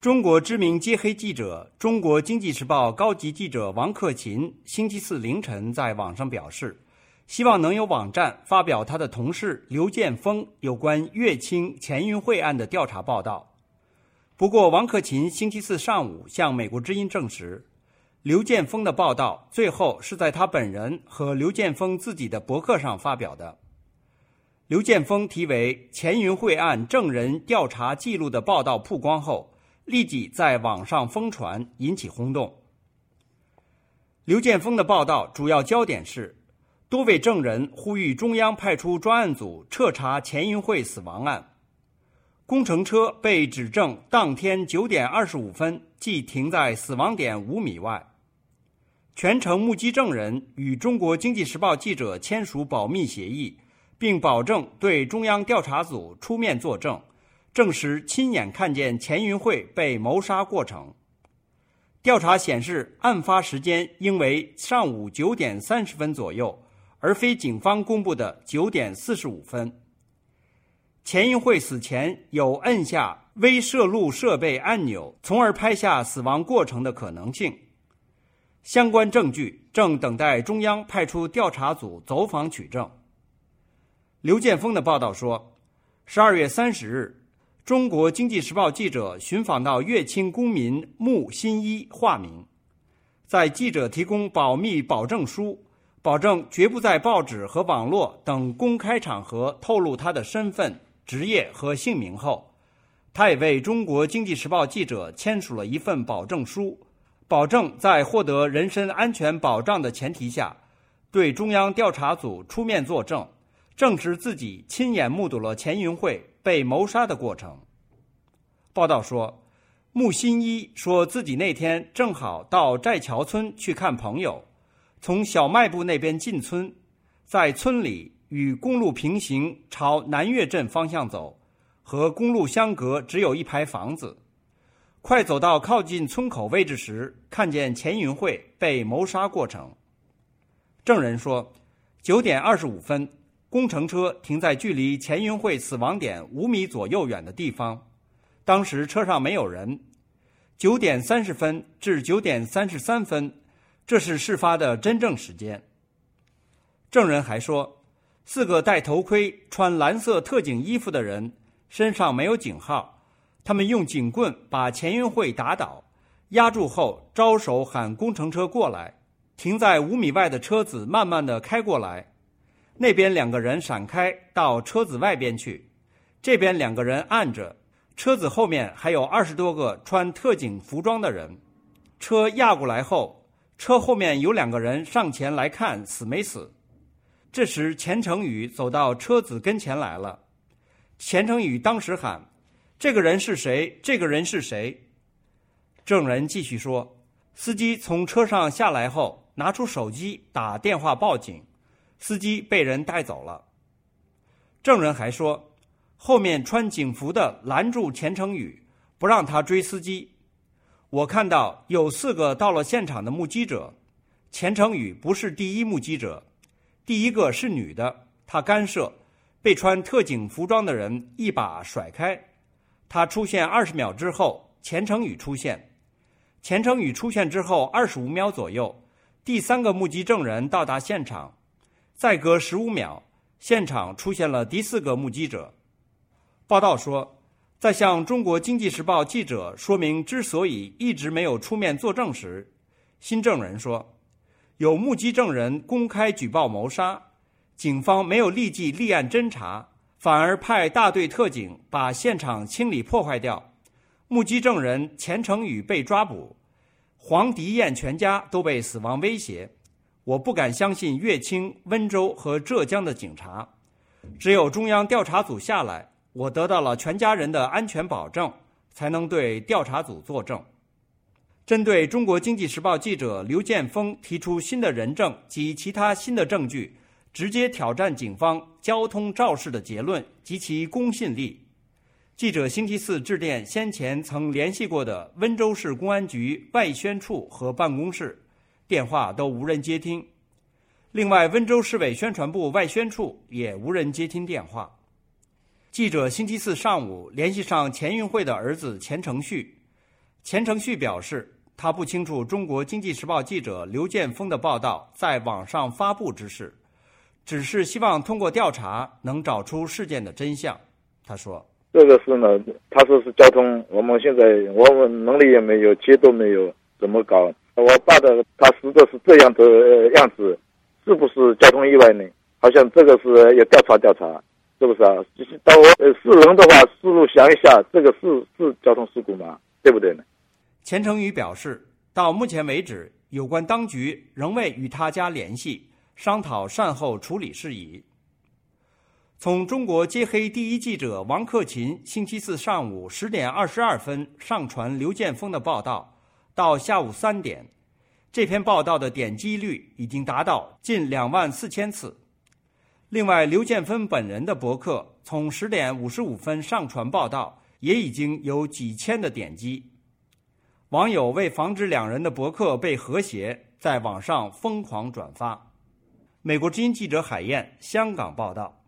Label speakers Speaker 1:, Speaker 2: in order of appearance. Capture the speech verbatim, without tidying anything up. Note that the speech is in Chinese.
Speaker 1: 中国知名揭黑记者、中国经济时报高级记者王克勤星期四凌晨在网上表示，希望能有网站发表他的同事刘建峰有关乐清钱云会案的调查报道。不过，王克勤星期四上午向美国之音证实，刘建峰的报道最后是在他本人和刘建峰自己的博客上发表的。刘建峰题为《钱云会案证人调查记录》的报道曝光后，立即在网上疯传，引起轰动。刘建峰的报道主要焦点是，多位证人呼吁中央派出专案组彻查钱云会死亡案。工程车被指证当天九点二十五分即停在死亡点五米外。全程目击证人与中国经济时报记者签署保密协议，并保证对中央调查组出面作证，证实亲眼看见钱云会被谋杀过程。调查显示，案发时间应为上午九点三十分左右，而非警方公布的九点四十五分。钱云会死前有摁下微摄录设备按钮，从而拍下死亡过程的可能性。相关证据正等待中央派出调查组走访取证。刘建峰的报道说，十二月三十日，中国经济时报记者寻访到乐清公民穆新一化名，在记者提供保密保证书，保证绝不在报纸和网络等公开场合透露他的身份、职业和姓名后，他也为中国经济时报记者签署了一份保证书，保证在获得人身安全保障的前提下，对中央调查组出面作证，证实自己亲眼目睹了钱云会被谋杀的过程。报道说，穆新一说自己那天正好到寨桥村去看朋友，从小卖部那边进村，在村里与公路平行朝南岳镇方向走，和公路相隔只有一排房子。快走到靠近村口位置时，看见钱云会被谋杀过程。证人说，九点二十五分，工程车停在距离钱云会死亡点五米左右远的地方，当时车上没有人。九点三十分至九点三十三分，这是事发的真正时间。证人还说，四个戴头盔、穿蓝色特警衣服的人身上没有警号，他们用警棍把钱云会打倒，压住后招手喊工程车过来，停在五米外的车子慢慢地开过来，那边两个人闪开到车子外边去，这边两个人按着，车子后面还有二十多个穿特警服装的人。车压过来后，车后面有两个人上前来看死没死。这时钱成宇走到车子跟前来了，钱成宇当时喊，这个人是谁？这个人是谁？证人继续说，司机从车上下来后，拿出手机打电话报警，司机被人带走了。证人还说，后面穿警服的拦住钱成宇，不让他追司机。我看到有四个到了现场的目击者，钱成宇不是第一目击者，第一个是女的，她干涉，被穿特警服装的人一把甩开。他出现二十秒之后，钱成宇出现。钱成宇出现之后二十五秒左右，第三个目击证人到达现场。再隔十五秒，现场出现了第四个目击者。报道说，在向中国经济时报记者说明之所以一直没有出面作证时，新证人说，有目击证人公开举报谋杀，警方没有立即立案侦查，反而派大队特警把现场清理破坏掉，目击证人钱成宇被抓捕，黄迪燕全家都被死亡威胁。我不敢相信乐清、温州和浙江的警察，只有中央调查组下来，我得到了全家人的安全保证，才能对调查组作证。针对中国经济时报记者刘建峰提出新的人证及其他新的证据，直接挑战警方交通肇事的结论及其公信力。记者星期四致电先前曾联系过的温州市公安局外宣处和办公室，电话都无人接听。另外，温州市委宣传部外宣处也无人接听电话。记者星期四上午联系上钱云会的儿子钱成旭， 钱承旭表示，他不清楚中国经济时报记者刘建峰的报道在网上发布之事，只是希望通过调查能找出事件的真相。他说，
Speaker 2: 这个事呢，他说是交通，我们现在我们能力也没有，街都没有，怎么搞？我爸的他死的是这样的样子，是不是交通意外呢？好像这个是要调查调查，是不是啊？到我呃是人的话，思路想一下，这个是是交通事故吗？对不对呢？
Speaker 1: 钱承宇表示，到目前为止，有关当局仍未与他家联系，商讨善后处理事宜。从中国揭黑第一记者王克勤星期四上午十点二十二分上传刘建峰的报道，到下午三点，这篇报道的点击率已经达到近两万四千次。另外，刘建峰本人的博客从十点五十五分上传报道，也已经有几千的点击。网友为防止两人的博客被和谐，在网上疯狂转发。美国之音记者海燕，香港报道。